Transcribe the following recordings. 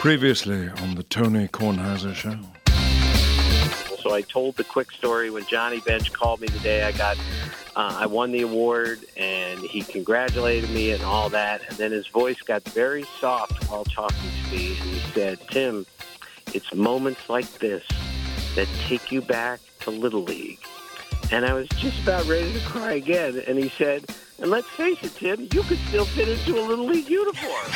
Previously on the Tony Kornheiser Show. So I told the quick story when Johnny Bench called me the day I won the award, and he congratulated me and all that. And then his voice got very soft while talking to me, and he said, "Tim, it's moments like this that take you back to Little League." And I was just about ready to cry again. And he said, "And let's face it, Tim, you could still fit into a Little League uniform."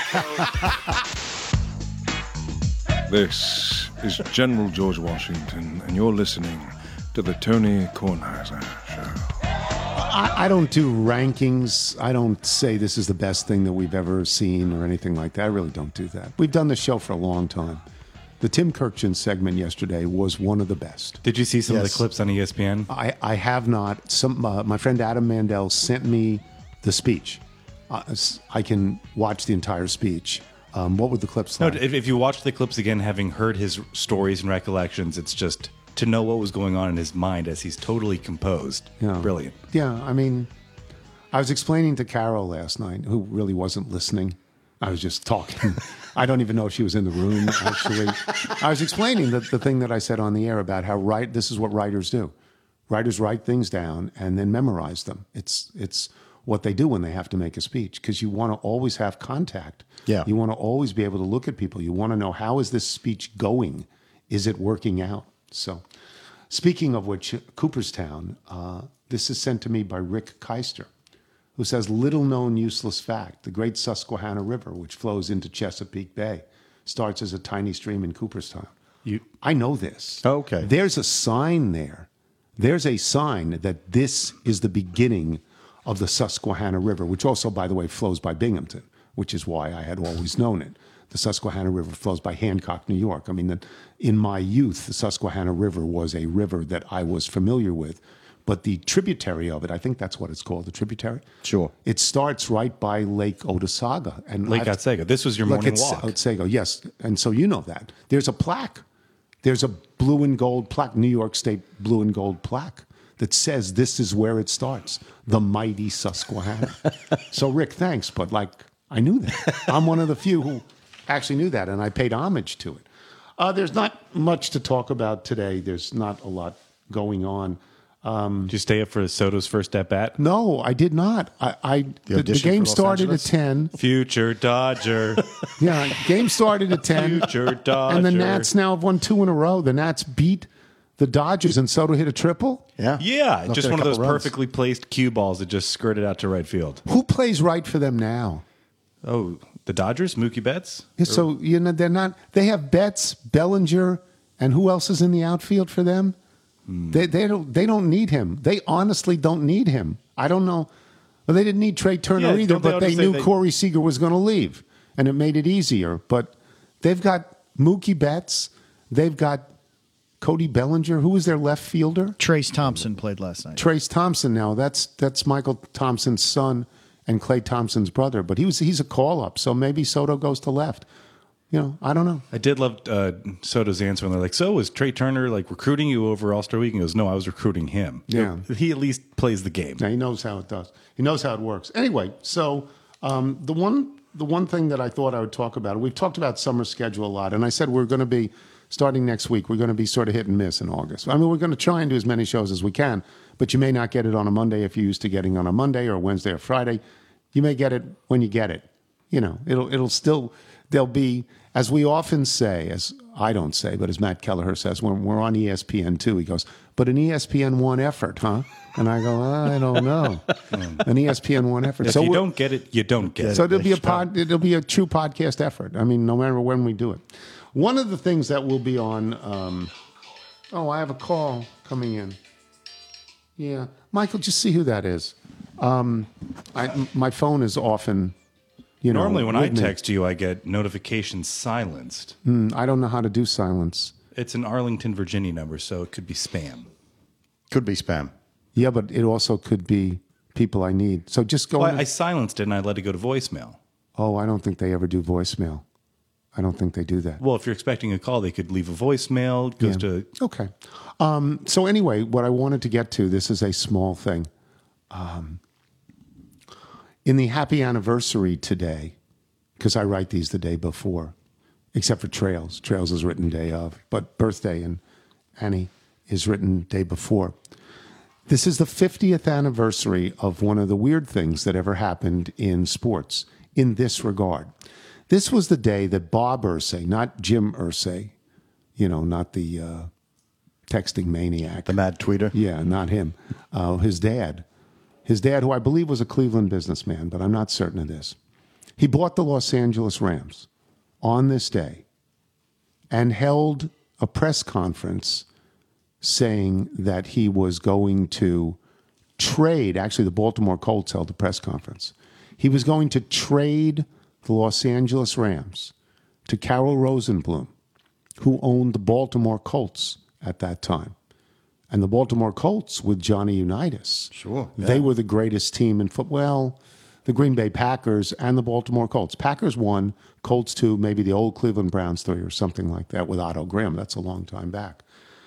This is General George Washington, and you're listening to the Tony Kornheiser Show. I don't do rankings. I don't say this is the best thing that we've ever seen or anything like that. I really don't do that. We've done this show for a long time. The Tim Kirkjian segment yesterday was one of the best. Did you see some of the clips on ESPN? I have not. My friend Adam Mandel sent me the speech. I can watch the entire speech. What were the clips like? No, if you watch the clips again, having heard his stories and recollections, it's just to know what was going on in his mind as he's totally composed. Yeah. Brilliant. Yeah, I mean, I was explaining to Carol last night, who really wasn't listening. I was just talking. I don't even know if she was in the room, actually. I was explaining the thing that I said on the air about how this is what writers do. Writers write things down and then memorize them. It's what they do when they have to make a speech, because you want to always have contact. Yeah. You want to always be able to look at people. You want to know, how is this speech going? Is it working out? So, speaking of which, Cooperstown, this is sent to me by Rick Keister, who says, little known useless fact, the great Susquehanna River, which flows into Chesapeake Bay, starts as a tiny stream in Cooperstown. I know this. Oh, okay. There's a sign there. There's a sign that this is the beginning of the Susquehanna River, which also, by the way, flows by Binghamton, which is why I had always known it. The Susquehanna River flows by Hancock, New York. I mean, in my youth, the Susquehanna River was a river that I was familiar with. But the tributary of it, I think that's what it's called, the tributary. Sure. It starts right by Lake Otsego. And Lake Otsego. This was your morning walk. Otsego, yes. And so you know that. There's a plaque. There's a blue and gold plaque, New York State blue and gold plaque, that says this is where it starts, the mighty Susquehanna. So, Rick, thanks. But, I knew that. I'm one of the few who actually knew that, and I paid homage to it. There's not much to talk about today. There's not a lot going on. Did you stay up for Soto's first at bat? No, I did not. The game started at 10. Future Dodger. Yeah, game started at 10. Future Dodger. And the Nats now have won 2 in a row. The Nats beat the Dodgers, and Soto hit a triple. Yeah. Yeah, just one of those runs. perfectly placed cue balls that just skirted out to right field. Who plays right for them now? Oh, the Dodgers? Mookie Betts? Yeah, so, they're not. They have Betts, Bellinger, and who else is in the outfield for them? They don't need him. They honestly don't need him. I don't know. Well, they didn't need Trey Turner either, but they knew Corey Seager was going to leave, and it made it easier. But they've got Mookie Betts. They've got Cody Bellinger. Who was their left fielder? Trace Thompson played last night. Trace Thompson. Now that's Michael Thompson's son and Klay Thompson's brother. But he's a call-up, so maybe Soto goes to left. I don't know. I did love Soto's answer when they're like, "So was Trey Turner recruiting you over All-Star Week?" And he goes, "No, I was recruiting him." Yeah. He at least plays the game. Yeah, he knows how it does. He knows how it works. Anyway, so the one thing that I thought I would talk about, we've talked about summer schedule a lot, and I said we're going to be, starting next week, we're going to be sort of hit and miss in August. I mean, we're going to try and do as many shows as we can, but you may not get it on a Monday if you're used to getting on a Monday or a Wednesday or Friday. You may get it when you get it. It'll still, there'll be, as we often say, as I don't say, but as Matt Kelleher says, when we're on ESPN2, he goes, but an ESPN1 effort, huh? And I go, I don't know. An ESPN1 effort. If you don't get it, you don't get it. So it'll be a true podcast effort. I mean, no matter when we do it. One of the things that will be on, I have a call coming in. Yeah. Michael, just see who that is. My phone is often, Normally when I text you, I get notifications silenced. I don't know how to do silence. It's an Arlington, Virginia number, so it could be spam. Could be spam. Yeah, but it also could be people I need. So just go. I silenced it and I let it go to voicemail. Oh, I don't think they ever do voicemail. I don't think they do that. Well, if you're expecting a call, they could leave a voicemail. It goes to Okay. So anyway, what I wanted to get to, this is a small thing. In the happy anniversary today, because I write these the day before, except for Trails. Trails is written day of, but birthday and Annie is written day before. This is the 50th anniversary of one of the weird things that ever happened in sports in this regard. This was the day that Bob Irsay, not Jim Irsay, not the texting maniac. The mad tweeter? Yeah, not him. His dad, who I believe was a Cleveland businessman, but I'm not certain of this. He bought the Los Angeles Rams on this day and held a press conference saying that he was going to trade. Actually, the Baltimore Colts held a press conference. He was going to trade the Los Angeles Rams to Carroll Rosenblum, who owned the Baltimore Colts at that time. And the Baltimore Colts with Johnny Unitas. Sure. Yeah. They were the greatest team in football. Well, the Green Bay Packers and the Baltimore Colts. Packers 1, Colts 2, maybe the old Cleveland Browns 3 or something like that with Otto Graham. That's a long time back.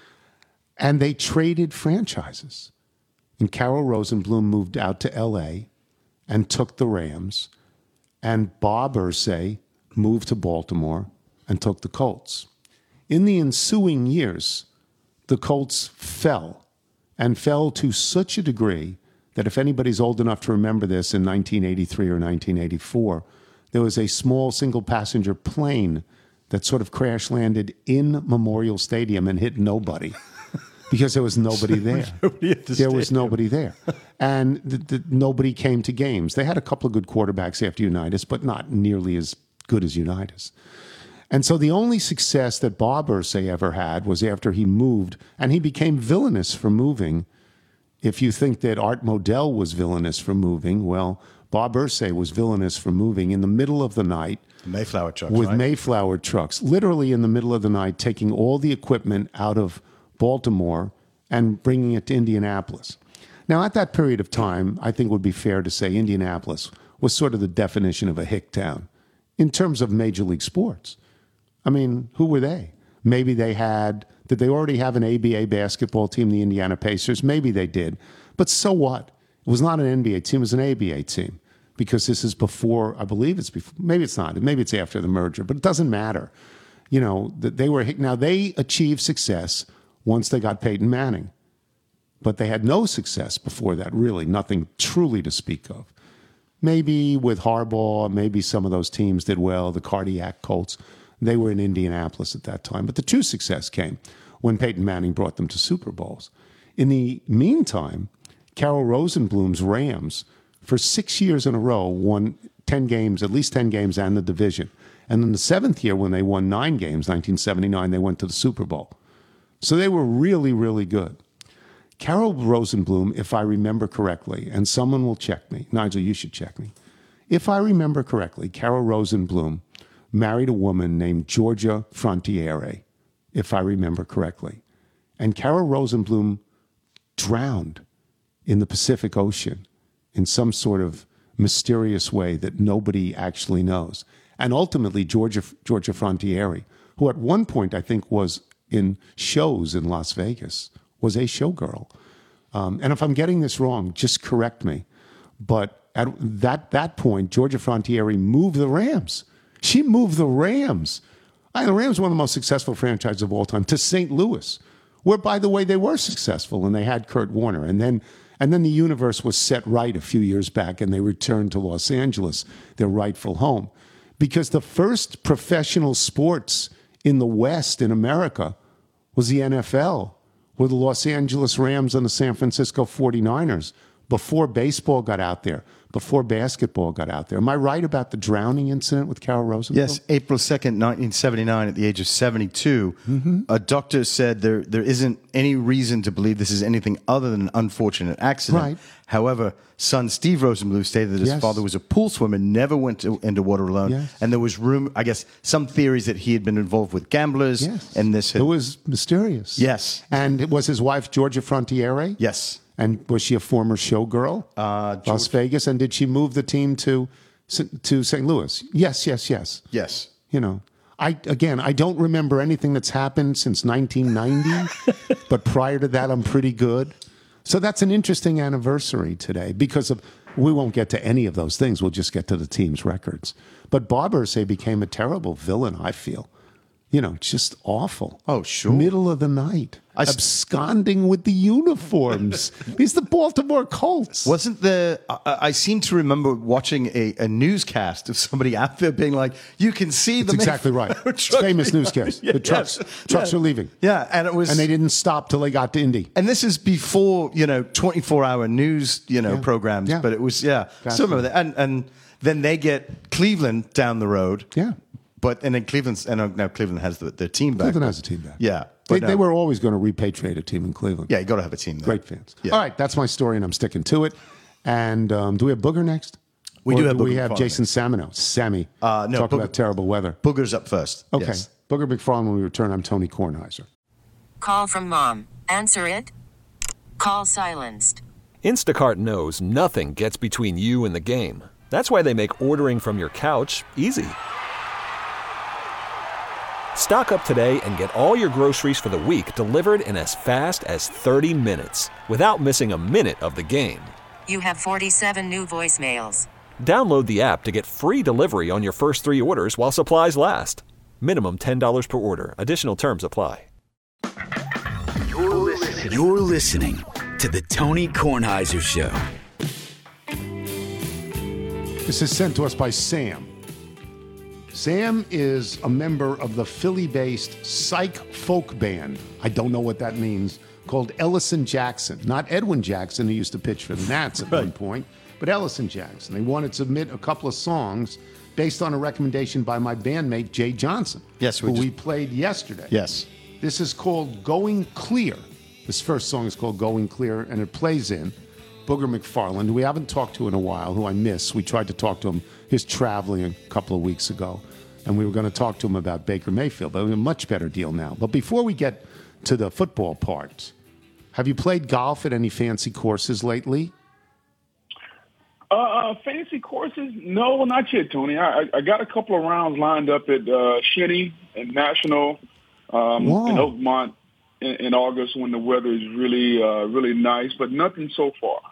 And they traded franchises. And Carroll Rosenblum moved out to L.A. and took the Rams. And Bob Irsay moved to Baltimore and took the Colts. In the ensuing years, the Colts fell to such a degree that if anybody's old enough to remember this, in 1983 or 1984, there was a small single-passenger plane that sort of crash-landed in Memorial Stadium and hit nobody because there was nobody there. There was nobody there. And nobody came to games. They had a couple of good quarterbacks after Unitas, but not nearly as good as Unitas. And so the only success that Bob Irsay ever had was after he moved, and he became villainous for moving. If you think that Art Modell was villainous for moving, well, Bob Irsay was villainous for moving in the middle of the night. Mayflower trucks, with right? Mayflower trucks, literally in the middle of the night, taking all the equipment out of Baltimore and bringing it to Indianapolis. Now, at that period of time, I think it would be fair to say Indianapolis was sort of the definition of a hick town in terms of Major League sports. I mean, who were they? Maybe they had, did they already have an ABA basketball team, the Indiana Pacers? Maybe they did. But so what? It was not an NBA team, it was an ABA team. Because this is before, I believe it's before, maybe it's not, maybe it's after the merger, but it doesn't matter. You know, now they achieved success once they got Peyton Manning. But they had no success before that, really, nothing truly to speak of. Maybe with Harbaugh, maybe some of those teams did well, the Cardiac Colts. They were in Indianapolis at that time. But the true success came when Peyton Manning brought them to Super Bowls. In the meantime, Carroll Rosenblum's Rams, for 6 years in a row, won 10 games, at least 10 games, and the division. And in the seventh year, when they won 9 games, 1979, they went to the Super Bowl. So they were really, really good. Carroll Rosenblum, if I remember correctly, and someone will check me. Nigel, you should check me. If I remember correctly, Carroll Rosenblum married a woman named Georgia Frontiere, if I remember correctly. And Carroll Rosenblum drowned in the Pacific Ocean in some sort of mysterious way that nobody actually knows. And ultimately, Georgia Frontiere, who at one point I think was in shows in Las Vegas, was a showgirl. And if I'm getting this wrong, just correct me. But at that point, Georgia Frontiere moved the Rams. She moved the Rams. The Rams were one of the most successful franchises of all time, to St. Louis, where, by the way, they were successful and they had Kurt Warner. And then the universe was set right a few years back and they returned to Los Angeles, their rightful home. Because the first professional sports in the West, in America, was the NFL, with the Los Angeles Rams and the San Francisco 49ers, before baseball got out there, before basketball got out there. Am I right about the drowning incident with Carroll Rosenblum? Yes, April 2nd, 1979, at the age of 72, a doctor said there isn't any reason to believe this is anything other than an unfortunate accident. Right. However, son Steve Rosenblum stated that his father was a pool swimmer, never went into water alone, and there was some theories that he had been involved with gamblers, and this had... It was mysterious. Yes. And was his wife Georgia Frontiere? Yes. And was she a former showgirl? Las Vegas. And did she move the team to St. Louis? Yes. Yes. You know, I don't remember anything that's happened since 1990, but prior to that, I'm pretty good. So that's an interesting anniversary today because we won't get to any of those things. We'll just get to the team's records. But Bob Irsay became a terrible villain, I feel. Just awful. Oh, sure. Middle of the night. Absconding with the uniforms. He's the Baltimore Colts. Wasn't there... I seem to remember watching a newscast of somebody out there being like, you can see That's exactly right. Famous newscast. The trucks are leaving. Yeah, and it was... And they didn't stop till they got to Indy. And this is before, 24-hour news, programs. Yeah. But it was, still remember that. And then they get Cleveland down the road. Yeah. And then now Cleveland has the team back. Cleveland has a team back. Yeah. They were always going to repatriate a team in Cleveland. Yeah, you got to have a team there. Great fans. Yeah. All right, that's my story, and I'm sticking to it. And do we have Booger next? We do have Booger. We have Jason Samino. Sammy. No, talk about terrible weather. Booger's up first. Okay. Yes. Booger McFarland when we return. I'm Tony Kornheiser. Call from mom. Answer it. Call silenced. Instacart knows nothing gets between you and the game. That's why they make ordering from your couch easy. Stock up today and get all your groceries for the week delivered in as fast as 30 minutes without missing a minute of the game. You have 47 new voicemails. Download the app to get free delivery on your first 3 orders while supplies last. Minimum $10 per order. Additional terms apply. You're listening to the Tony Kornheiser Show. This is sent to us by Sam. Sam is a member of the Philly-based psych folk band. I don't know what that means. Called Ellison Jackson. Not Edwin Jackson, who used to pitch for the Nats at one point, but Ellison Jackson. They wanted to submit a couple of songs based on a recommendation by my bandmate, Jay Johnson. Yes, who we played yesterday. Yes. This is called Going Clear. This first song is called Going Clear, and it plays in Booger McFarland, who we haven't talked to in a while, who I miss. We tried to talk to him. He's traveling a couple of weeks ago, and we were going to talk to him about Baker Mayfield, but we have a much better deal now. But before we get to the football part, have you played golf at any fancy courses lately? Fancy courses? No, not yet, Tony. I got a couple of rounds lined up at Shinny and National in Oakmont in August when the weather is really nice, but nothing so far.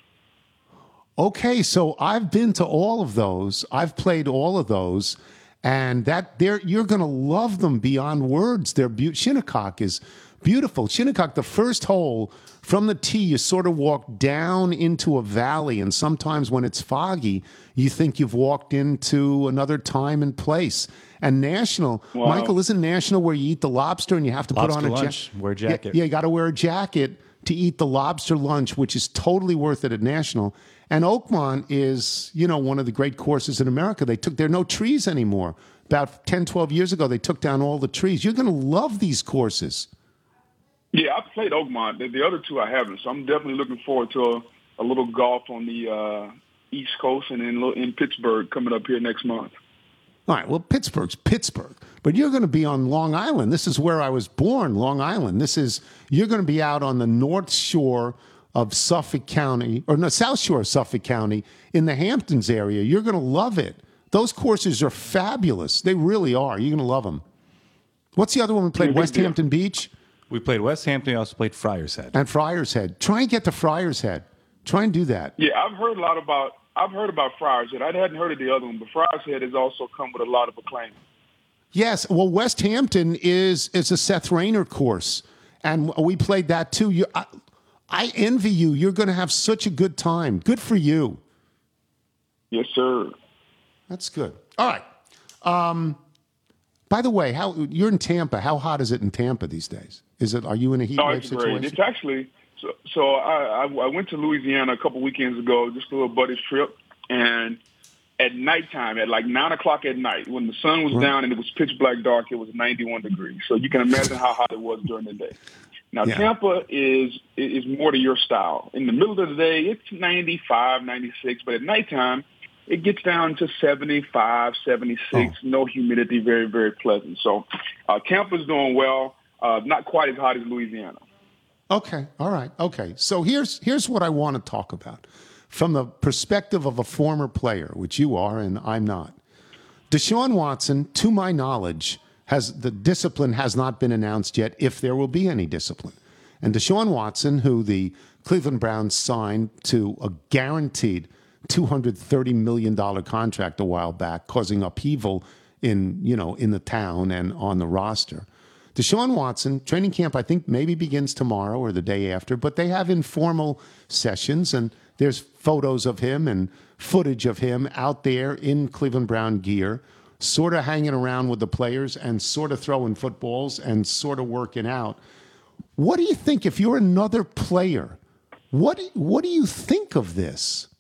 Okay, so I've been to all of those. I've played all of those, and you're going to love them beyond words. Shinnecock is beautiful. Shinnecock, the first hole from the tee, you sort of walk down into a valley, and sometimes when it's foggy, you think you've walked into another time and place. And National, wow. Michael, isn't National where you eat the lobster and you have to put on a lunch, wear a jacket? Yeah, you got to wear a jacket to eat the lobster lunch, which is totally worth it at National. And Oakmont is, one of the great courses in America. There are no trees anymore. About 10, 12 years ago, they took down all the trees. You're going to love these courses. Yeah, I've played Oakmont. The other two I haven't, so I'm definitely looking forward to a little golf on the East Coast and in Pittsburgh coming up here next month. All right, well, Pittsburgh's Pittsburgh, but you're going to be on Long Island. This is where I was born, Long Island. You're going to be out on the North Shore of Suffolk County, or no, South Shore of Suffolk County in the Hamptons area. You're going to love it. Those courses are fabulous. They really are. You're going to love them. What's the other one we played? West Hampton Beach? We played West Hampton. We also played Friars Head. And Friars Head. Try and get to Friars Head. Try and do that. Yeah, I've heard about Friars Head. I hadn't heard of the other one, but Friars Head has also come with a lot of acclaim. Yes, well, West Hampton is a Seth Rayner course, and we played that too. I envy you. You're going to have such a good time. Good for you. Yes, sir. That's good. All right. By the way, you're in Tampa. How hot is it in Tampa these days? Are you in a heat wave situation? It's actually so. I went to Louisiana a couple weekends ago, just a little buddy's trip, and at nighttime, at like 9 o'clock at night, when the sun was down and it was pitch black dark, it was 91 degrees. So you can imagine how hot it was during the day. Now, Tampa is more to your style. In the middle of the day, it's 95, 96, but at nighttime, it gets down to 75, 76, no humidity, very, very pleasant. So Tampa's doing well, not quite as hot as Louisiana. Okay, all right, okay. So here's what I want to talk about from the perspective of a former player, which you are and I'm not. Deshaun Watson, to my knowledge, the discipline has not been announced yet, if there will be any discipline. And Deshaun Watson, who the Cleveland Browns signed to a guaranteed $230 million contract a while back, causing upheaval in the town and on the roster. Deshaun Watson, training camp, I think maybe begins tomorrow or the day after, but they have informal sessions, and there's photos of him and footage of him out there in Cleveland Brown gear, sort of hanging around with the players and sort of throwing footballs and sort of working out. What do you think if you're another player? What do you think of this?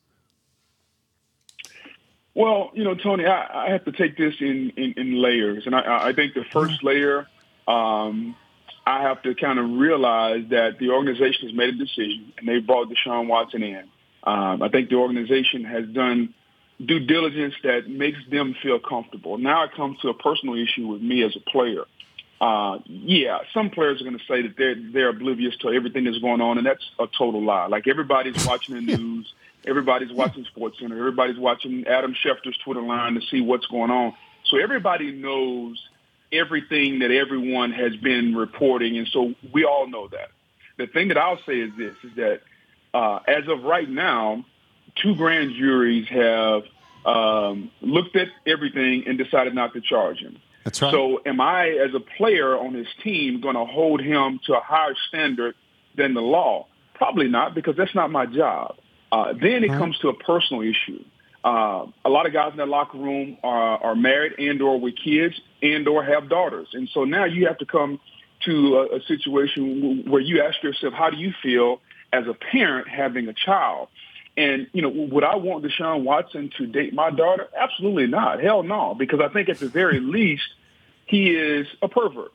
Well, Tony, I have to take this in layers. And I think the first layer, I have to kind of realize that the organization has made a decision, and they brought Deshaun Watson in. I think the organization has done due diligence that makes them feel comfortable. Now it comes to a personal issue with me as a player. Some players are going to say that they're oblivious to everything that's going on, and that's a total lie. Like, everybody's watching the news. Everybody's watching SportsCenter. Everybody's watching Adam Schefter's Twitter line to see what's going on. So everybody knows everything that everyone has been reporting, and so we all know that. The thing that I'll say is this, is that as of right now, 2 grand juries have looked at everything and decided not to charge him. That's right. So am I, as a player on his team, going to hold him to a higher standard than the law? Probably not, because that's not my job. Then it comes to a personal issue. A lot of guys in that locker room are married and or with kids and or have daughters. And so now you have to come to a situation where you ask yourself, how do you feel as a parent having a child? And, would I want Deshaun Watson to date my daughter? Absolutely not. Hell no, because I think at the very least, he is a pervert.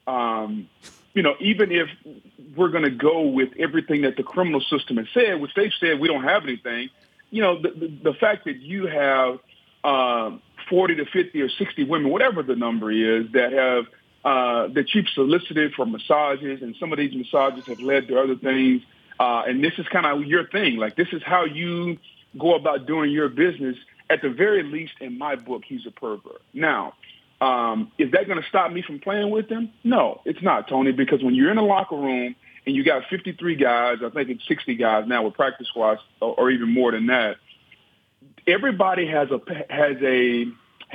Even if we're going to go with everything that the criminal system has said, which they've said we don't have anything, the fact that you have 40 to 50 or 60 women, whatever the number is, that have that you've solicited for massages, and some of these massages have led to other things. And this is kind of your thing. Like, this is how you go about doing your business. At the very least, in my book, he's a pervert. Now, is that going to stop me from playing with him? No, it's not, Tony, because when you're in a locker room and you got 53 guys, I think it's 60 guys now with practice squads, or even more than that, everybody has a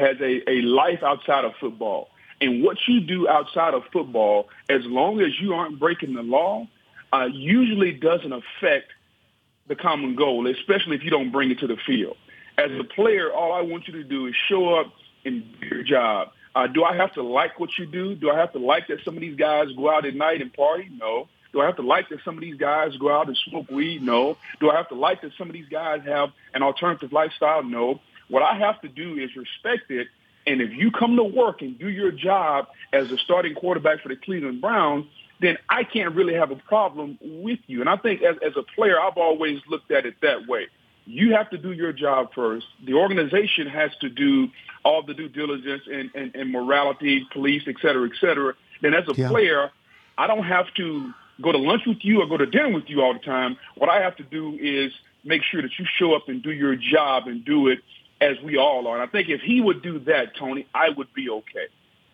life outside of football. And what you do outside of football, as long as you aren't breaking the law, usually doesn't affect the common goal, especially if you don't bring it to the field. As a player, all I want you to do is show up and do your job. Do I have to like what you do? Do I have to like that some of these guys go out at night and party? No. Do I have to like that some of these guys go out and smoke weed? No. Do I have to like that some of these guys have an alternative lifestyle? No. What I have to do is respect it. And if you come to work and do your job as a starting quarterback for the Cleveland Browns, then I can't really have a problem with you. And I think as a player, I've always looked at it that way. You have to do your job first. The organization has to do all the due diligence and morality, police, et cetera, et cetera. Then as a player, I don't have to go to lunch with you or go to dinner with you all the time. What I have to do is make sure that you show up and do your job and do it as we all are. And I think if he would do that, Tony, I would be okay.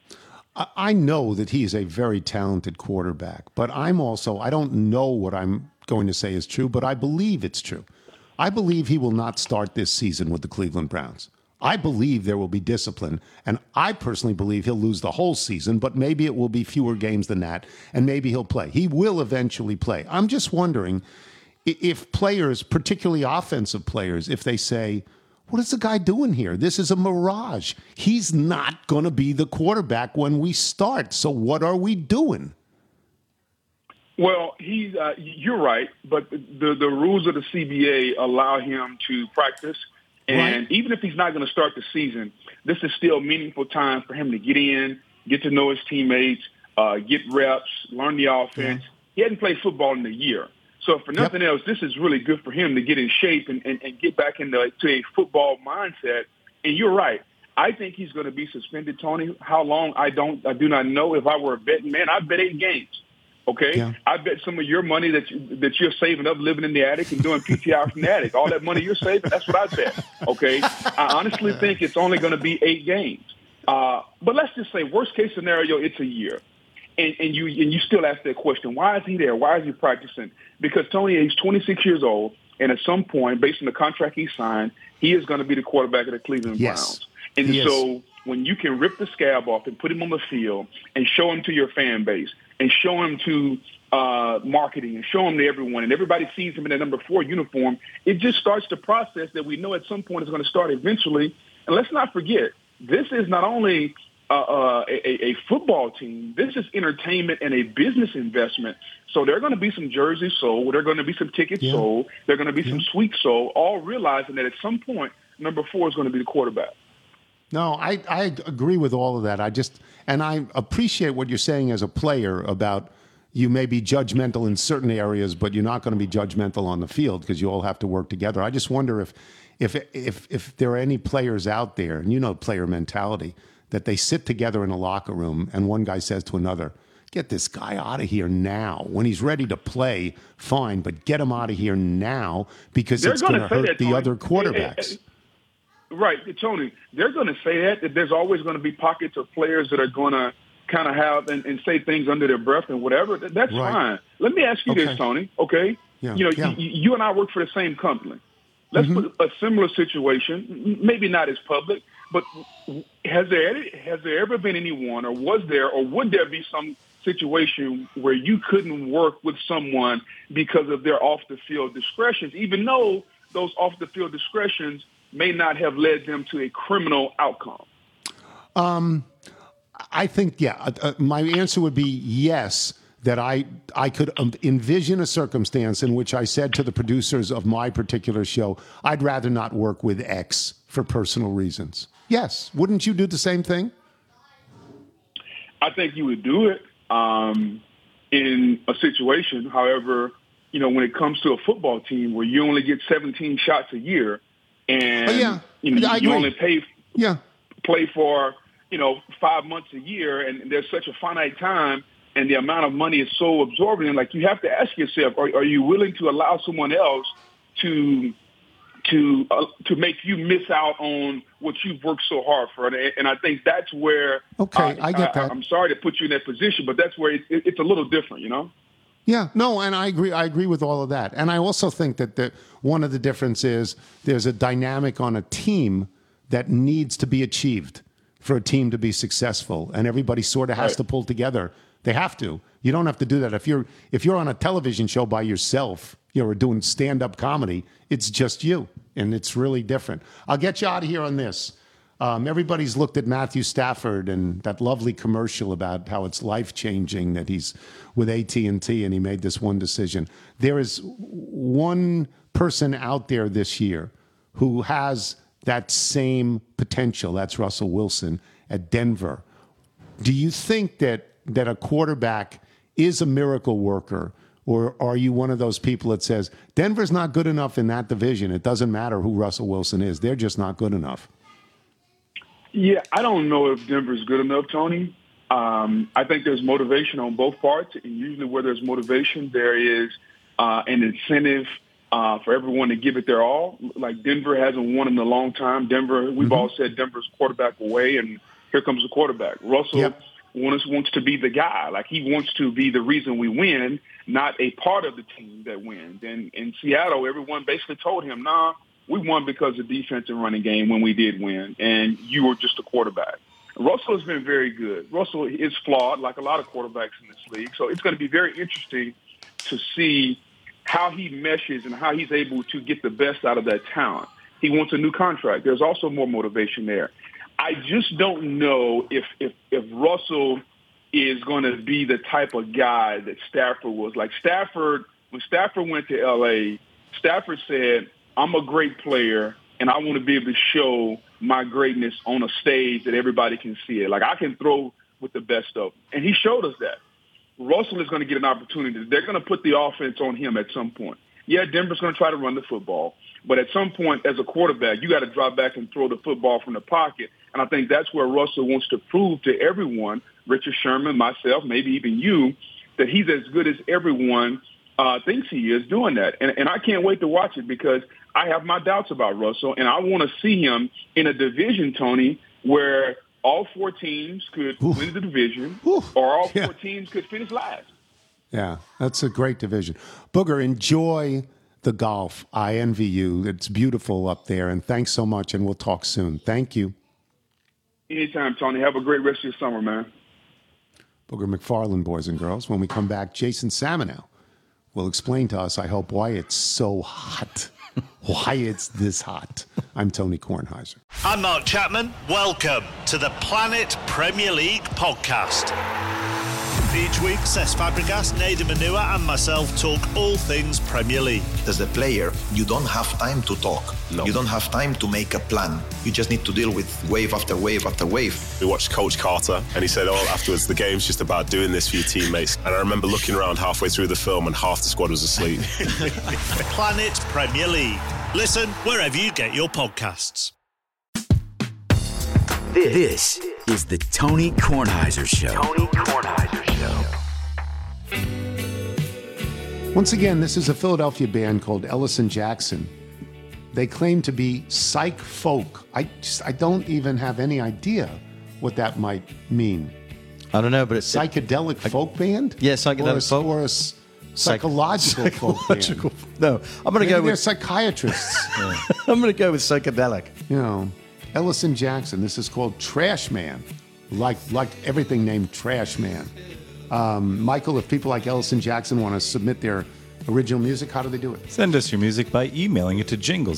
I know that he is a very talented quarterback, but I don't know what I'm going to say is true, but I believe it's true. I believe he will not start this season with the Cleveland Browns. I believe there will be discipline, and I personally believe he'll lose the whole season, but maybe it will be fewer games than that, and maybe he'll play. He will eventually play. I'm just wondering if players, particularly offensive players, if they say, what is the guy doing here? This is a mirage. He's not going to be the quarterback when we start, so what are we doing? Well, you're right, but the rules of the CBA allow him to practice. And even if he's not going to start the season, this is still meaningful time for him to get in, get to know his teammates, get reps, learn the offense. Yeah. He hadn't played football in a year. So for nothing else, this is really good for him to get in shape and get back into a football mindset. And you're right. I think he's going to be suspended, Tony. How long? I do not know. If I were a betting man, I'd bet 8 games. Okay, yeah. I bet some of your money that you're saving up living in the attic and doing PTI from the attic, all that money you're saving, that's what I bet. Okay, I honestly think it's only going to be 8 games. But let's just say worst case scenario, it's a year, and you still ask that question: why is he there? Why is he practicing? Because Tony, he's 26 years old, and at some point, based on the contract he signed, he is going to be the quarterback of the Cleveland Browns. And so when you can rip the scab off and put him on the field and show him to your fan base and show him to marketing and show him to everyone, and everybody sees him in that number 4 uniform, it just starts the process that we know at some point is going to start eventually. And let's not forget, this is not only a football team. This is entertainment and a business investment. So there are going to be some jerseys sold. There are going to be some tickets sold. There are going to be some suites sold, all realizing that at some point, number 4 is going to be the quarterback. No, I agree with all of that. I appreciate what you're saying as a player about you may be judgmental in certain areas, but you're not going to be judgmental on the field because you all have to work together. I just wonder if there are any players out there, and you know player mentality, that they sit together in a locker room and one guy says to another, get this guy out of here now. When he's ready to play, fine, but get him out of here now because it's going to hurt the other quarterbacks. Right, Tony, they're going to say that there's always going to be pockets of players that are going to kind of have and say things under their breath and whatever. That's fine. Let me ask you this, Tony, okay? Yeah. You and I work for the same company. Let's put a similar situation, maybe not as public, but has there ever been anyone, or was there, or would there be some situation where you couldn't work with someone because of their off-the-field discretions, even though those off-the-field discretions may not have led them to a criminal outcome? I think, my answer would be yes, that I could envision a circumstance in which I said to the producers of my particular show, I'd rather not work with X for personal reasons. Yes. Wouldn't you do the same thing? I think you would do it in a situation. However, when it comes to a football team where you only get 17 shots a year and you only play for 5 months a year, and there's such a finite time, and the amount of money is so absorbent. Like, you have to ask yourself: Are you willing to allow someone else to make you miss out on what you've worked so hard for? And I think that's where. Okay, I get that. I'm sorry to put you in that position, but that's where it's a little different, Yeah, no, and I agree. I agree with all of that, and I also think that one of the differences is there's a dynamic on a team that needs to be achieved for a team to be successful, and everybody sort of has to pull together. They have to. You don't have to do that if you're on a television show by yourself, or doing stand-up comedy. It's just you, and it's really different. I'll get you out of here on this. Everybody's looked at Matthew Stafford and that lovely commercial about how it's life-changing that he's with AT&T and he made this one decision. There is one person out there this year who has that same potential. That's Russell Wilson at Denver. Do you think that a quarterback is a miracle worker, or are you one of those people that says Denver's not good enough in that division? It doesn't matter who Russell Wilson is. They're just not good enough. Yeah, I don't know if Denver's good enough, Tony. I think there's motivation on both parts, and usually where there's motivation, there is an incentive for everyone to give it their all. Like, Denver hasn't won in a long time. Denver, we've all said Denver's quarterback away, and here comes the quarterback. Russell wants to be the guy. Like, he wants to be the reason we win, not a part of the team that wins. And in Seattle, everyone basically told him, nah, we won because of defense and running game when we did win, and you were just a quarterback. Russell has been very good. Russell is flawed, like a lot of quarterbacks in this league. So it's going to be very interesting to see how he meshes and how he's able to get the best out of that talent. He wants a new contract. There's also more motivation there. I just don't know if Russell is going to be the type of guy that Stafford was. Like, when Stafford went to L.A., Stafford said, I'm a great player, and I want to be able to show my greatness on a stage that everybody can see it. Like, I can throw with the best of them. And he showed us that. Russell is going to get an opportunity. They're going to put the offense on him at some point. Yeah, Denver's going to try to run the football. But at some point, as a quarterback, you got to drop back and throw the football from the pocket. And I think that's where Russell wants to prove to everyone, Richard Sherman, myself, maybe even you, that he's as good as everyone thinks he is doing that. And I can't wait to watch it because I have my doubts about Russell, and I want to see him in a division, Tony, where all 4 teams could win the division or all 4 teams could finish last. Yeah, that's a great division. Booger, enjoy the golf. I envy you. It's beautiful up there, and thanks so much, and we'll talk soon. Thank you. Anytime, Tony. Have a great rest of your summer, man. Booger McFarland, boys and girls. When we come back, Jason Samenow will explain to us, I hope, why it's so hot. Why it's this hot. I'm Tony Kornheiser. I'm Mark Chapman. Welcome to the Planet Premier League podcast. Each week, Cesc Fabregas, Nader Manua and myself talk all things Premier League. As a player, you don't have time to talk. No. You don't have time to make a plan. You just need to deal with wave after wave after wave. We watched Coach Carter and he said, afterwards, the game's just about doing this for your teammates. And I remember looking around halfway through the film and half the squad was asleep. Planet Premier League. Listen wherever you get your podcasts. This is the Tony Kornheiser Show. Tony Kornheiser Show. Once again, this is a Philadelphia band called Ellison Jackson. They claim to be psych folk. I don't even have any idea what that might mean. I don't know, but it's psychedelic folk band? Yeah, psychedelic folk. Or a psychological folk band. No, I'm going to go with... They're psychiatrists. Yeah. I'm going to go with psychedelic. You know, Ellison Jackson. This is called Trash Man. Like everything named Trash Man. Michael, if people like Ellison Jackson want to submit their original music, how do they do it? Send us your music by emailing it to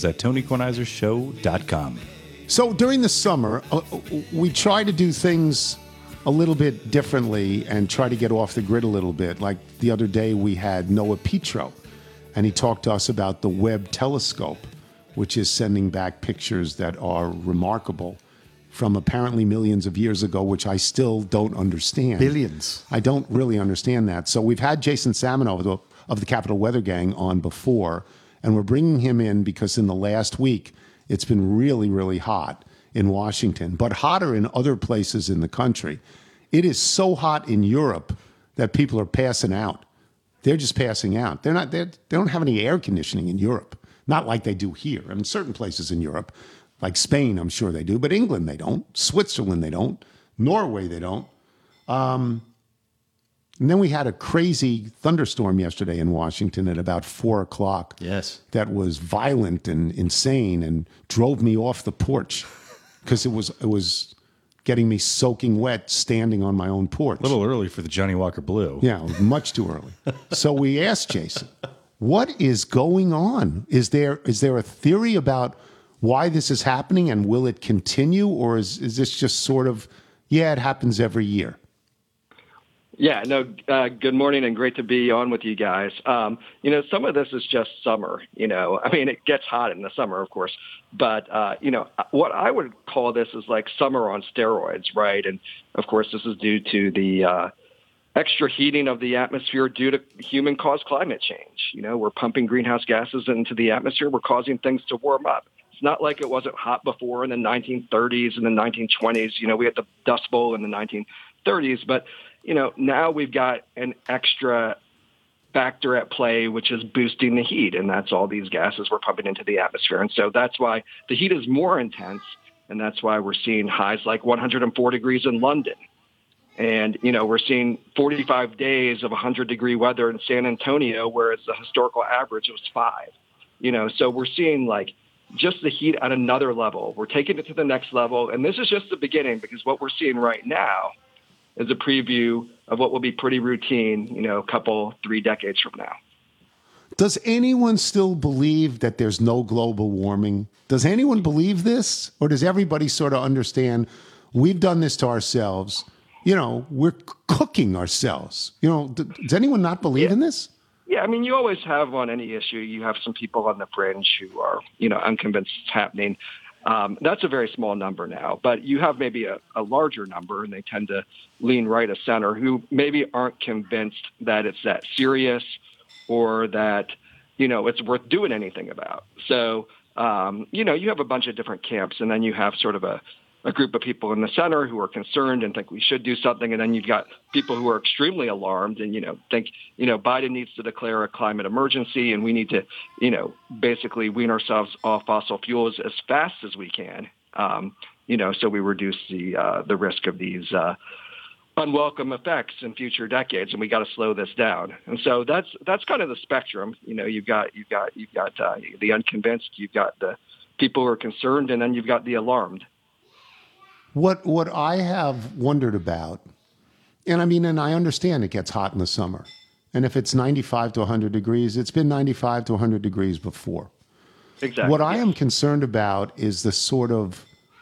jingles@tonykornheisershow.com. So during the summer, we try to do things a little bit differently and try to get off the grid a little bit. Like the other day, we had Noah Petro, and he talked to us about the Webb telescope, which is sending back pictures that are remarkable from apparently millions of years ago, which I still don't understand. Billions. I don't really understand that. So we've had Jason Samenow of the Capital Weather Gang on before, and we're bringing him in because in the last week, it's been really, really hot in Washington, but hotter in other places in the country. It is so hot in Europe that people are passing out. They're just passing out. They don't have any air conditioning in Europe, not like they do here. I mean, certain places in Europe, like Spain, I'm sure they do, but England, they don't. Switzerland, they don't. Norway, they don't. And then we had a crazy thunderstorm yesterday in Washington at about 4 o'clock. Yes. That was violent and insane and drove me off the porch because it was getting me soaking wet standing on my own porch. A little early for the Johnny Walker Blue. Yeah, much too early. So we asked Jason, what is going on? Is there a theory about why this is happening, and will it continue, or is this just sort of, it happens every year? Yeah, no, good morning and great to be on with you guys. Some of this is just summer, I mean, it gets hot in the summer, of course, but, what I would call this is like summer on steroids, right? And of course, this is due to the extra heating of the atmosphere due to human-caused climate change. We're pumping greenhouse gases into the atmosphere. We're causing things to warm up. It's not like it wasn't hot before in the 1930s and the 1920s. We had the Dust Bowl in the 1930s, but, now we've got an extra factor at play, which is boosting the heat, and that's all these gases we're pumping into the atmosphere. And so that's why the heat is more intense, and that's why we're seeing highs like 104 degrees in London. And, we're seeing 45 days of 100-degree weather in San Antonio, whereas the historical average was 5. So we're seeing just the heat at another level. We're taking it to the next level. And this is just the beginning, because what we're seeing right now is a preview of what will be pretty routine, 3 decades from now. Does anyone still believe that there's no global warming? Does anyone believe this? Or does everybody sort of understand we've done this to ourselves? We're cooking ourselves. Does anyone not believe in this? Yeah, I mean, you always have on any issue, you have some people on the fringe who are, unconvinced it's happening. That's a very small number now, but you have maybe a larger number, and they tend to lean right of center, who maybe aren't convinced that it's that serious or that, it's worth doing anything about. So, you have a bunch of different camps, and then you have sort of a group of people in the center who are concerned and think we should do something. And then you've got people who are extremely alarmed and, think, Biden needs to declare a climate emergency and we need to, basically wean ourselves off fossil fuels as fast as we can, so we reduce the risk of these unwelcome effects in future decades. And we got to slow this down. And so that's kind of the spectrum. You've got the unconvinced, you've got the people who are concerned, and then you've got the alarmed. What I have wondered about, and I understand it gets hot in the summer. And if it's 95 to 100 degrees, it's been 95 to 100 degrees before. Exactly. What I am concerned about is the sort of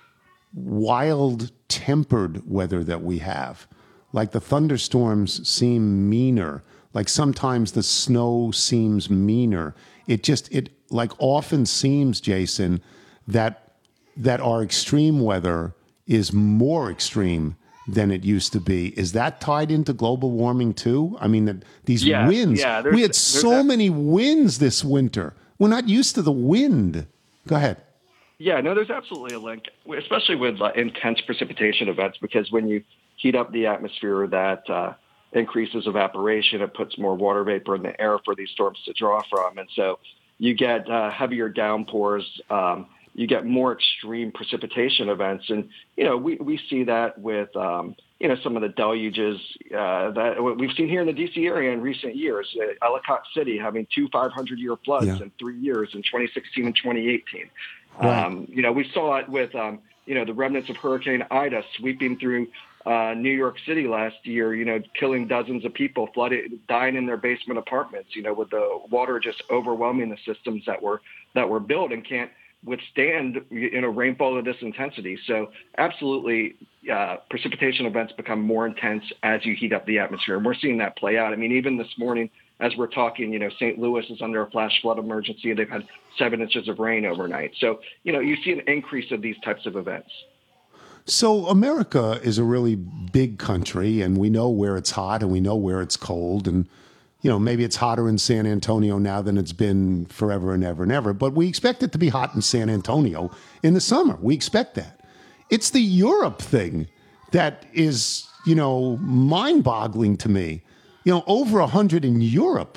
wild tempered weather that we have. Like the thunderstorms seem meaner. Like sometimes the snow seems meaner. It like often seems, Jason, that our extreme weather is more extreme than it used to be. Is that tied into global warming too? I mean, these winds. Yeah, we had so many winds this winter. We're not used to the wind. Go ahead. Yeah, no, there's absolutely a link, especially with intense precipitation events, because when you heat up the atmosphere, that increases evaporation. It puts more water vapor in the air for these storms to draw from. And so you get heavier downpours. You get more extreme precipitation events. And, we see that with, some of the deluges that we've seen here in the D.C. area in recent years. Ellicott City having 2 500-year floods in 3 years in 2016 and 2018. Right. We saw it with, the remnants of Hurricane Ida sweeping through New York City last year, killing dozens of people, dying in their basement apartments, with the water just overwhelming the systems that were built and can't withstand rainfall of this intensity. So absolutely, precipitation events become more intense as you heat up the atmosphere. And we're seeing that play out. I mean, even this morning, as we're talking, St. Louis is under a flash flood emergency. They've had 7 inches of rain overnight. So, you see an increase of these types of events. So America is a really big country, and we know where it's hot and we know where it's cold. And, maybe it's hotter in San Antonio now than it's been forever and ever and ever. But we expect it to be hot in San Antonio in the summer. We expect that. It's the Europe thing that is, mind-boggling to me. Over 100 in Europe.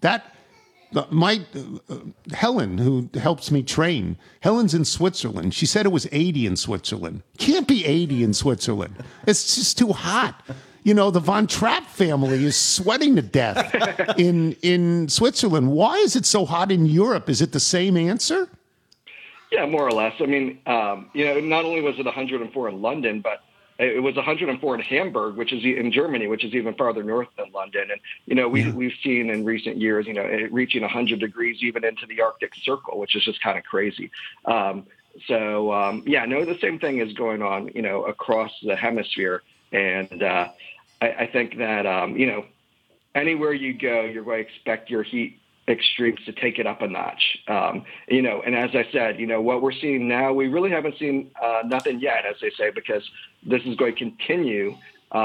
Helen, who helps me train, Helen's in Switzerland. She said it was 80 in Switzerland. Can't be 80 in Switzerland. It's just too hot. The Von Trapp family is sweating to death in Switzerland. Why is it so hot in Europe? Is it the same answer? Yeah, more or less. I mean, not only was it 104 in London, but it was 104 in Hamburg, which is in Germany, which is even farther north than London. And, we've seen in recent years, it reaching 100 degrees even into the Arctic Circle, which is just kind of crazy. The same thing is going on, across the hemisphere. And I think that, anywhere you go, you're going to expect your heat extremes to take it up a notch. And as I said, what we're seeing now, we really haven't seen nothing yet, as they say, because this is going to continue,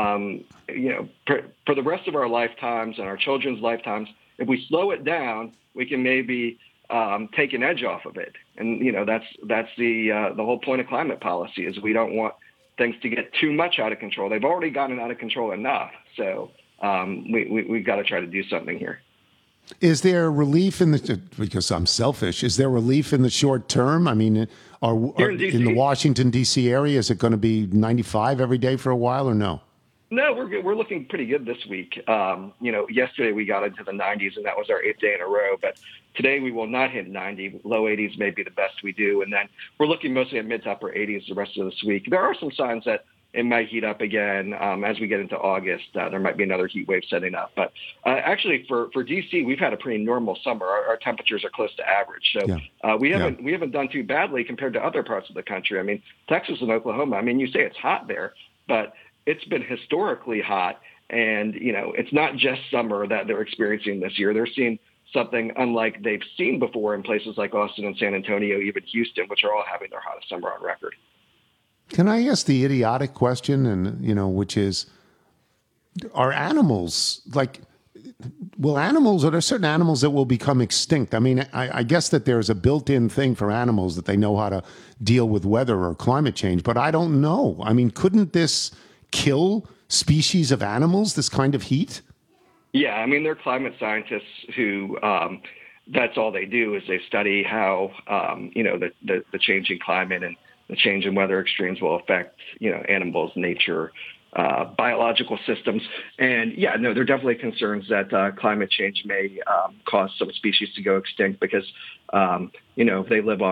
for the rest of our lifetimes and our children's lifetimes. If we slow it down, we can maybe take an edge off of it. And, that's the whole point of climate policy is we don't want things to get too much out of control. They've already gotten out of control enough. So we've got to try to do something here. Is there relief because I'm selfish, is there relief in the short term? I mean, in the Washington, D.C. area, is it going to be 95 every day for a while or no? No, we're looking pretty good this week. Yesterday we got into the 90s, and that was our 8th day in a row. But today we will not hit 90. Low 80s may be the best we do. And then we're looking mostly at mid to upper 80s the rest of this week. There are some signs that it might heat up again as we get into August. There might be another heat wave setting up. But actually, for D.C., we've had a pretty normal summer. Our temperatures are close to average. So we haven't done too badly compared to other parts of the country. I mean, Texas and Oklahoma, I mean, you say it's hot there, but it's been historically hot. And, it's not just summer that they're experiencing this year. They're seeing something unlike they've seen before in places like Austin and San Antonio, even Houston, which are all having their hottest summer on record. Can I ask the idiotic question, which is, are animals, are there certain animals that will become extinct? I mean, I guess that there's a built-in thing for animals that they know how to deal with weather or climate change, but I don't know. I mean, couldn't this kill species of animals, this kind of heat? Yeah, I mean, they're climate scientists who that's all they do is they study how, the changing climate and the change in weather extremes will affect, animals, nature, biological systems. And there are definitely concerns that climate change may cause some species to go extinct because, they live on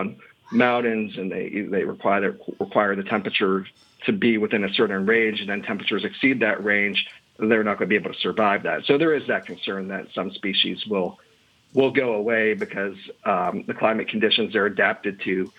mountains, and they require the temperature to be within a certain range, and then temperatures exceed that range, they're not going to be able to survive that. So there is that concern that some species will go away because the climate conditions they're adapted to,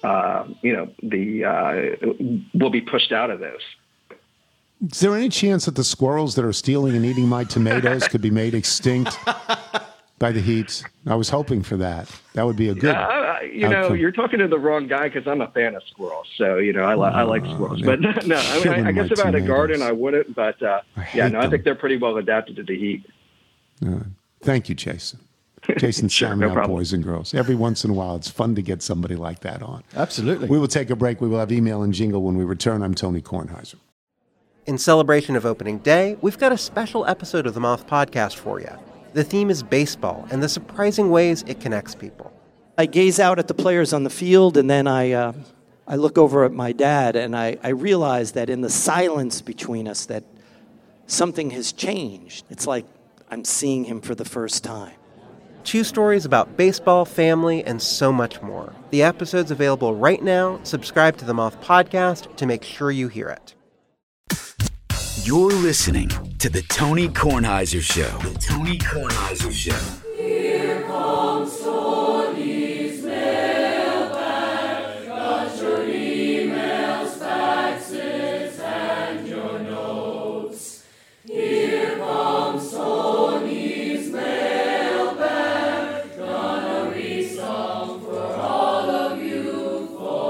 will be pushed out of those. Is there any chance that the squirrels that are stealing and eating my tomatoes could be made extinct by the heat? I was hoping for that. That would be a good outcome. You're talking to the wrong guy because I'm a fan of squirrels. So, I like squirrels. But no, I guess if I had a garden, I wouldn't. But, I think they're pretty well adapted to the heat. Thank you, Jason. Jason Samino, boys and girls. Every once in a while, it's fun to get somebody like that on. Absolutely. We will take a break. We will have email and jingle when we return. I'm Tony Kornheiser. In celebration of opening day, we've got a special episode of the Moth Podcast for you. The theme is baseball and the surprising ways it connects people. I gaze out at the players on the field, and then I look over at my dad, and I realize that in the silence between us that something has changed. It's like I'm seeing him for the first time. 2 stories about baseball, family, and so much more. The episode's available right now. Subscribe to the Moth Podcast to make sure you hear it. You're listening to The Tony Kornheiser Show. The Tony Kornheiser Show. Here comes Tony's mailbag. Got your emails, faxes, and your notes. Here comes Tony's mailbag. Gonna read some for all of you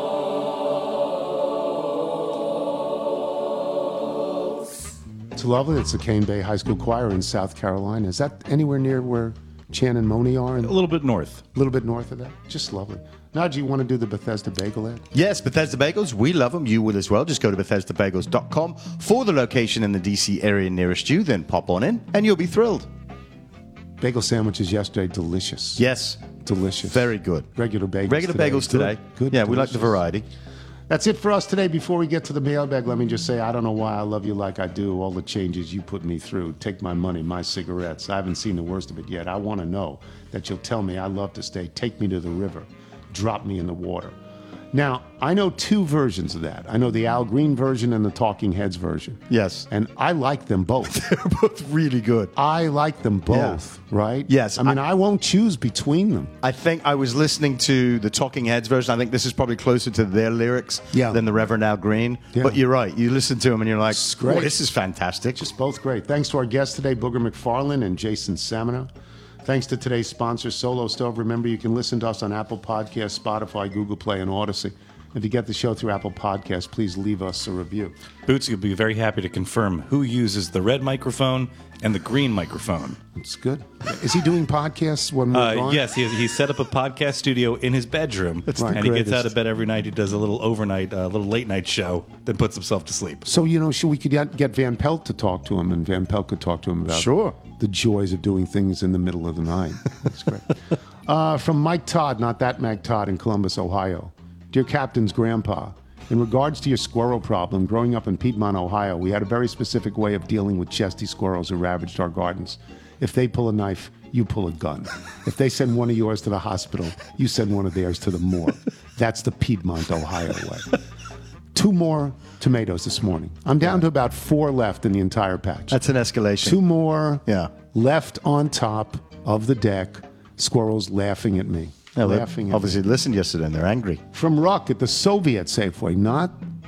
folks. It's lovely. It's the Cane Bay High School Choir in South Carolina. Is that anywhere near where Chan and Moni are? A little bit north. A little bit north of that? Just lovely. Now, do you want to do the Bethesda Bagel ad? Yes, Bethesda Bagels. We love them. You will as well. Just go to BethesdaBagels.com for the location in the D.C. area nearest you. Then pop on in, and you'll be thrilled. Bagel sandwiches yesterday, delicious. Yes. Delicious. Very good. Regular bagels Regular today. bagels today. Good. Yeah, delicious. we like the variety. That's it for us today. Before we get to the mailbag, let me just say I don't know why I love you like I do. All the changes you put me through. Take my money, my cigarettes. I haven't seen the worst of it yet. I want to know that you'll tell me I love to stay. Take me to the river. Drop me in the water. Now, I know 2 versions of that. I know the Al Green version and the Talking Heads version. Yes. And I like them both. They're both really good. I like them both, right? Yes. I mean, I won't choose between them. I think I was listening to the Talking Heads version. I think this is probably closer to their lyrics than the Reverend Al Green. Yeah. But you're right. You listen to them and you're like, oh, this is fantastic. Just both great. Thanks to our guests today, Booger McFarlane and Jason Samino. Thanks to today's sponsor, Solo Stove. Remember, you can listen to us on Apple Podcasts, Spotify, Google Play, and Odyssey. If you get the show through Apple Podcasts, please leave us a review. Boots will be very happy to confirm who uses the red microphone and the green microphone. That's good. Is he doing podcasts when we're gone? Yes, he set up a podcast studio in his bedroom, and he gets out of bed every night. He does a little overnight, little late night show, then puts himself to sleep. So, we could get Van Pelt to talk to him, and Van Pelt could talk to him about the joys of doing things in the middle of the night. That's great. From Mike Todd, not that Mag Todd in Columbus, Ohio. Dear Captain's Grandpa, in regards to your squirrel problem, growing up in Piedmont, Ohio, we had a very specific way of dealing with chesty squirrels who ravaged our gardens. If they pull a knife, you pull a gun. If they send one of yours to the hospital, you send one of theirs to the morgue. That's the Piedmont, Ohio way. 2 more tomatoes this morning. I'm down to about 4 left in the entire patch. That's an escalation. 2 more left on top of the deck. Squirrels laughing at me. No, laughing at obviously me. listened yesterday and they're angry. From Ruck at the Soviet Safeway, not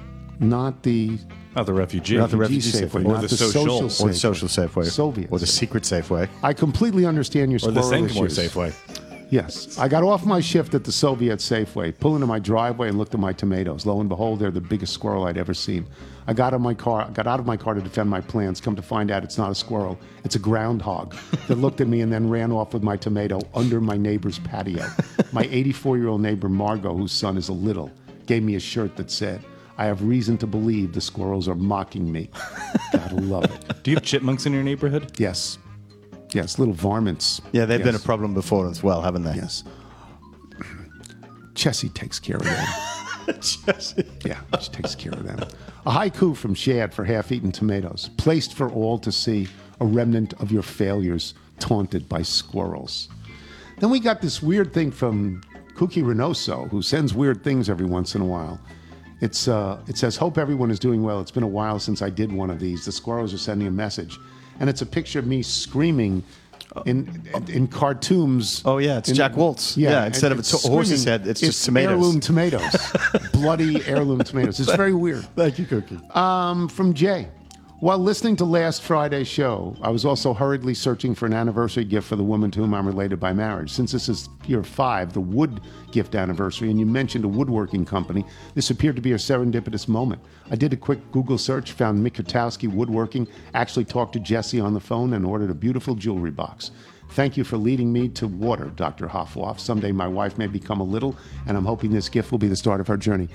the refugee. Not the refugee Safeway. Or Not the social Safeway. Or the social Safeway. Soviet Or the Safeway. secret Safeway. I completely understand your Or the squirrel Sangamo issues. Safeway. Yes. I got off my shift at the Soviet Safeway, pulled into my driveway and looked at my tomatoes. Lo and behold, they're the biggest squirrel I'd ever seen. I got out of my car to defend my plants. Come to find out it's not a squirrel. It's a groundhog that looked at me and then ran off with my tomato under my neighbor's patio. My 84-year-old neighbor, Margot, whose son is a little, gave me a shirt that said, I have reason to believe the squirrels are mocking me. Gotta love it. Do you have chipmunks in your neighborhood? Yes. Yes, little varmints. Yeah, they've been a problem before as well, haven't they? Yes. Chessie takes care of them. Chessie. Yeah, she takes care of them. A haiku from Shad for half-eaten tomatoes. Placed for all to see, a remnant of your failures taunted by squirrels. Then we got this weird thing from Cookie Reynoso, who sends weird things every once in a while. It says, hope everyone is doing well. It's been a while since I did one of these. The squirrels are sending a message. And it's a picture of me screaming in cartoons. Oh, yeah, it's Jack Waltz. Yeah, instead of a horse's head, it's just tomatoes. Heirloom tomatoes. Bloody heirloom tomatoes. It's very weird. Thank you, Cookie. From Jay. While listening to last Friday's show, I was also hurriedly searching for an anniversary gift for the woman to whom I'm related by marriage. Since this is year 5, the wood gift anniversary, and you mentioned a woodworking company, this appeared to be a serendipitous moment. I did a quick Google search, found Mikutowski Woodworking, actually talked to Jesse on the phone, and ordered a beautiful jewelry box. Thank you for leading me to water, Dr. Hoffloff. Someday my wife may become a little, and I'm hoping this gift will be the start of her journey.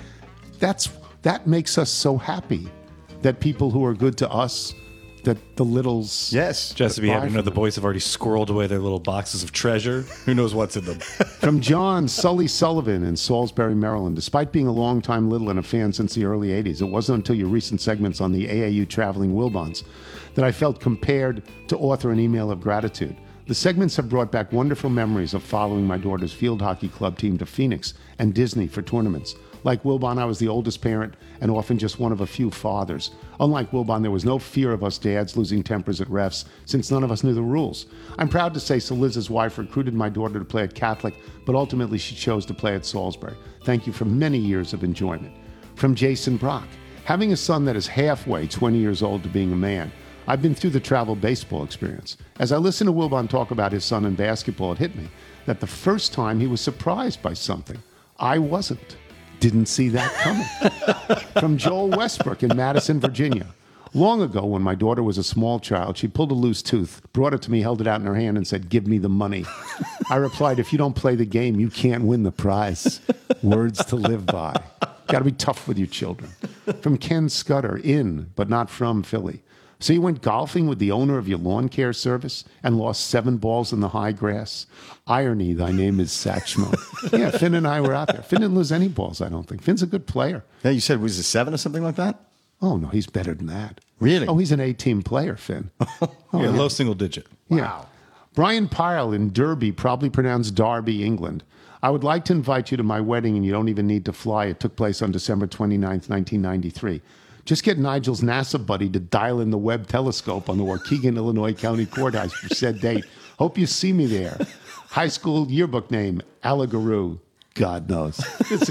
That makes us so happy. That people who are good to us, that the littles... Yes. Jesse, the boys have already squirreled away their little boxes of treasure. Who knows what's in them? From John Sully Sullivan in Salisbury, Maryland. Despite being a longtime Little and a fan since the early 80s, it wasn't until your recent segments on the AAU Traveling Wilbons that I felt compelled to author an email of gratitude. The segments have brought back wonderful memories of following my daughter's field hockey club team to Phoenix and Disney for tournaments. Like Wilbon, I was the oldest parent and often just one of a few fathers. Unlike Wilbon, there was no fear of us dads losing tempers at refs since none of us knew the rules. I'm proud to say Liz's wife recruited my daughter to play at Catholic, but ultimately she chose to play at Salisbury. Thank you for many years of enjoyment. From Jason Brock. Having a son that is halfway 20 years old to being a man, I've been through the travel baseball experience. As I listened to Wilbon talk about his son in basketball, it hit me that the first time he was surprised by something. I wasn't. Didn't see that coming. From Joel Westbrook in Madison, Virginia. Long ago, when my daughter was a small child, she pulled a loose tooth, brought it to me, held it out in her hand, and said, "Give me the money." I replied, "If you don't play the game, you can't win the prize." Words to live by. Got to be tough with your children. From Ken Scudder, in, but not from Philly. So you went golfing with the owner of your lawn care service and lost 7 balls in the high grass? Irony, thy name is Satchmo. Yeah, Finn and I were out there. Finn didn't lose any balls, I don't think. Finn's a good player. Yeah, you said, was it 7 or something like that? Oh, no, he's better than that. Really? Oh, he's an 18 player, Finn. Yeah, low single digit. Yeah. Brian Pyle in Derby, probably pronounced Derby, England. I would like to invite you to my wedding, and you don't even need to fly. It took place on December 29th, 1993. Just get Nigel's NASA buddy to dial in the Webb telescope on the Waukegan, Illinois County Courthouse for said date. Hope you see me there. High school yearbook name, Alagaroo. God knows. It's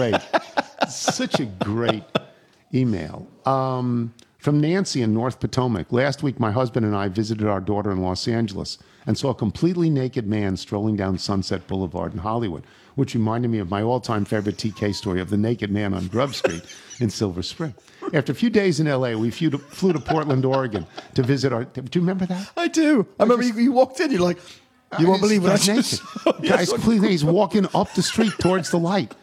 such a great email. From Nancy in North Potomac. Last week, my husband and I visited our daughter in Los Angeles and saw a completely naked man strolling down Sunset Boulevard in Hollywood, which reminded me of my all-time favorite TK story of the naked man on Grub Street in Silver Spring. After a few days in L.A., we flew to Portland, Oregon to visit our... Do you remember that? I do. I remember you walked in, you're like, you won't believe what I just... Guy's completely naked. He's walking up the street towards the light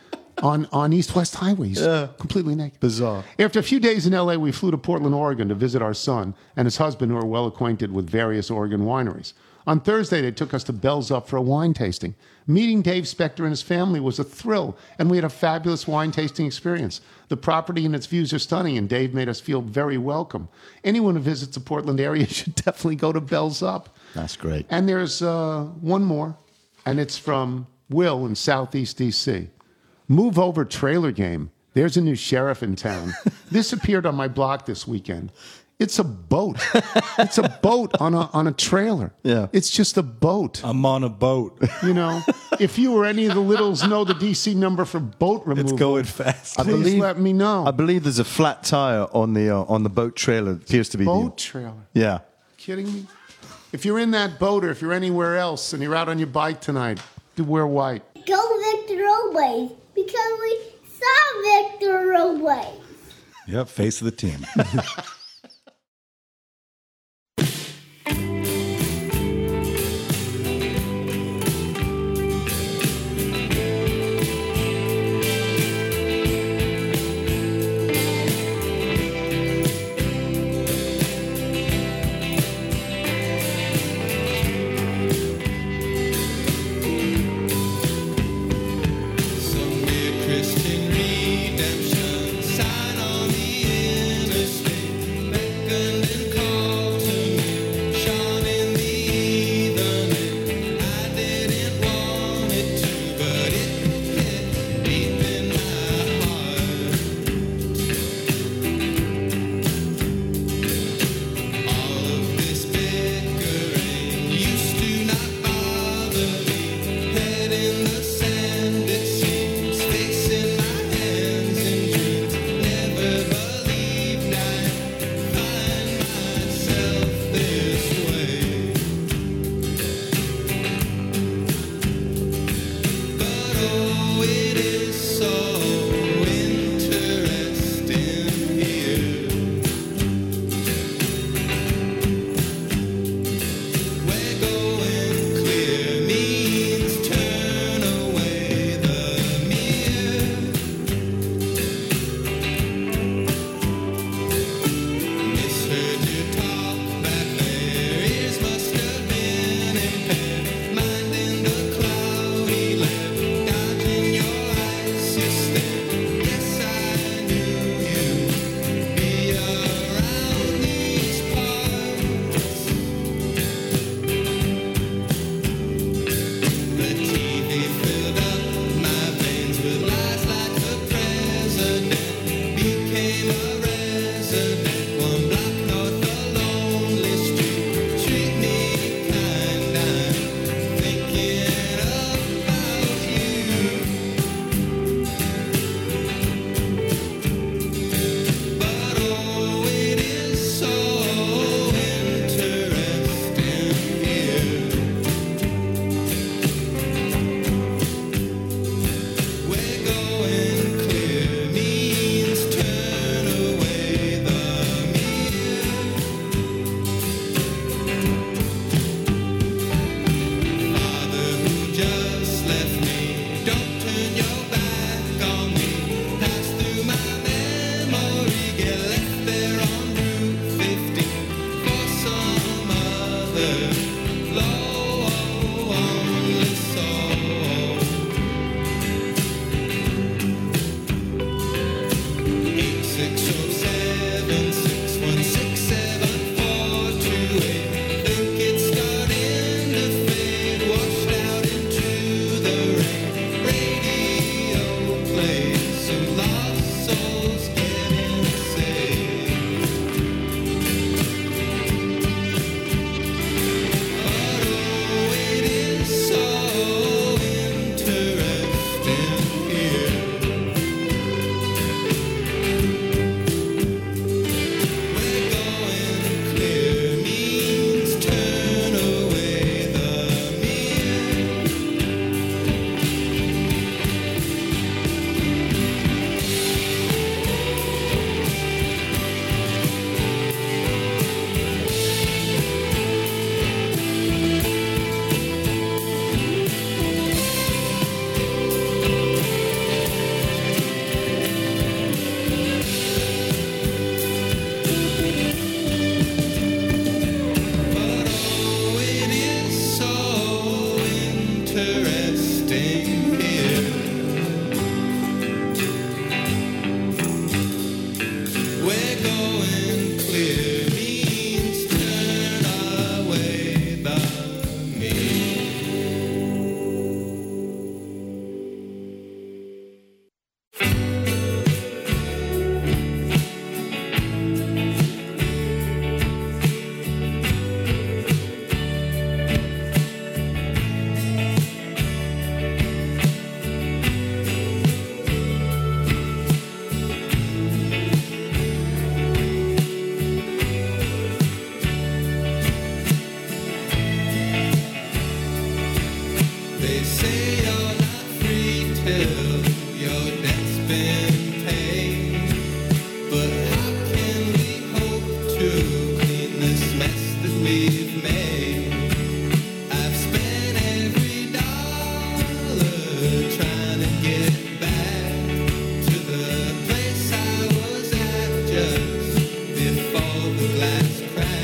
on East-West Highway. He's completely naked. Bizarre. After a few days in L.A., we flew to Portland, Oregon to visit our son and his husband, who are well acquainted with various Oregon wineries. On Thursday, they took us to Bell's Up for a wine tasting. Meeting Dave Spector and his family was a thrill, and we had a fabulous wine tasting experience. The property and its views are stunning, and Dave made us feel very welcome. Anyone who visits the Portland area should definitely go to Bell's Up. That's great. And there's one more, and it's from Will in Southeast D.C. Move over trailer game. There's a new sheriff in town. This appeared on my blog this weekend. It's a boat. It's a boat on a trailer. Yeah. It's just a boat. I'm on a boat. You know, if you or any of the littles know the DC number for boat removal, it's going fast. Please let me know. I believe there's a flat tire on the boat trailer. It appears to be boat trailer. Yeah. Kidding me? If you're in that boat or if you're anywhere else and you're out on your bike tonight, do wear white. Go Victor Roadways, because we saw Victor Roadways. Yep, face of the team. Christian redemption sign on the interstate. the glass cracks.